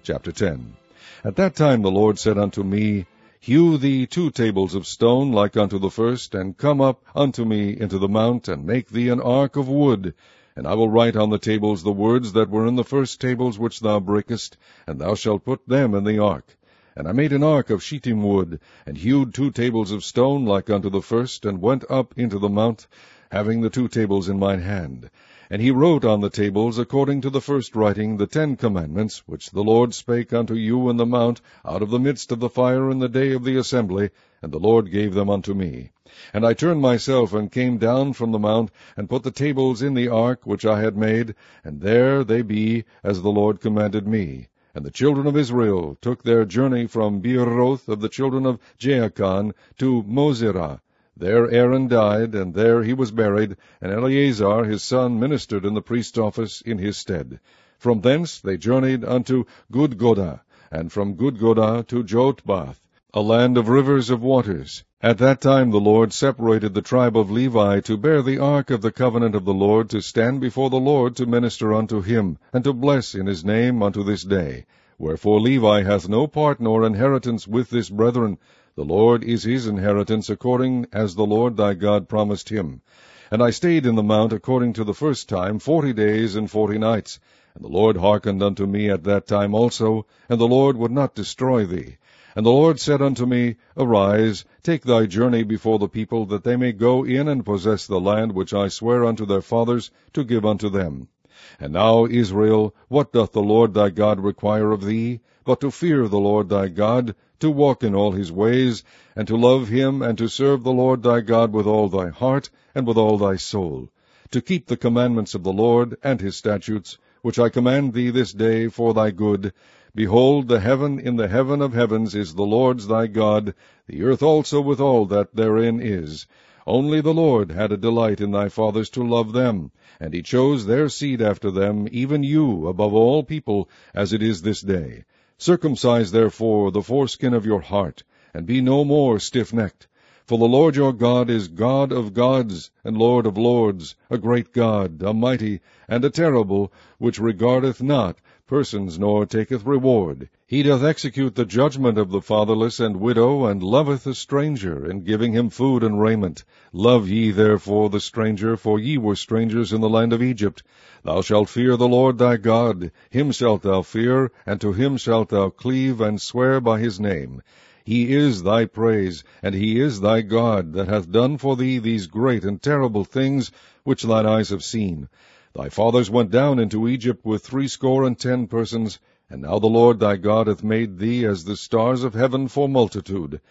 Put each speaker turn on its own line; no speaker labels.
Chapter 10. At that time the Lord said unto me, Hew thee 2 tables of stone like unto the first, and come up unto me into the mount, and make thee an ark of wood. And I will write on the tables the words that were in the first tables which thou breakest, and thou shalt put them in the ark. And I made an ark of shittim wood, and hewed 2 tables of stone like unto the first, and went up into the mount, having the 2 tables in mine hand. And he wrote on the tables, according to the first writing, the 10 commandments, which the Lord spake unto you in the mount, out of the midst of the fire in the day of the assembly, and the Lord gave them unto me. And I turned myself, and came down from the mount, and put the tables in the ark which I had made, and there they be, as the Lord commanded me. And the children of Israel took their journey from Beeroth of the children of Jaachan to Mosera. There Aaron died, and there he was buried, and Eleazar his son ministered in the priest's office in his stead. From thence they journeyed unto Gudgodah, and from Gudgodah to Jotbath, a land of rivers of waters. At that time the Lord separated the tribe of Levi to bear the ark of the covenant of the Lord, to stand before the Lord to minister unto him, and to bless in his name unto this day. Wherefore Levi hath no part nor inheritance with this brethren. The Lord is his inheritance, according as the Lord thy God promised him. And I stayed in the mount according to the first time 40 days and 40 nights. And the Lord hearkened unto me at that time also, and the Lord would not destroy thee. And the Lord said unto me, Arise, take thy journey before the people, that they may go in and possess the land which I swear unto their fathers to give unto them. And now, Israel, what doth the Lord thy God require of thee, but to fear the Lord thy God, to walk in all his ways, and to love him, and to serve the Lord thy God with all thy heart, and with all thy soul, to keep the commandments of the Lord, and his statutes, which I command thee this day for thy good. Behold, the heaven in the heaven of heavens is the Lord's thy God, the earth also with all that therein is. Only the Lord had a delight in thy fathers to love them, and he chose their seed after them, even you, above all people, as it is this day. Circumcise therefore the foreskin of your heart, and be no more stiff-necked. For the Lord your God is God of gods, and Lord of lords, a great God, a mighty, and a terrible, which regardeth not persons, nor taketh reward. He doth execute the judgment of the fatherless and widow, and loveth a stranger, in giving him food and raiment. Love ye therefore the stranger, for ye were strangers in the land of Egypt. Thou shalt fear the Lord thy God, him shalt thou fear, and to him shalt thou cleave, and swear by his name. He is thy praise, and he is thy God, that hath done for thee these great and terrible things, which thine eyes have seen. Thy fathers went down into Egypt with 70 persons, and now the Lord thy God hath made thee as the stars of heaven for multitude.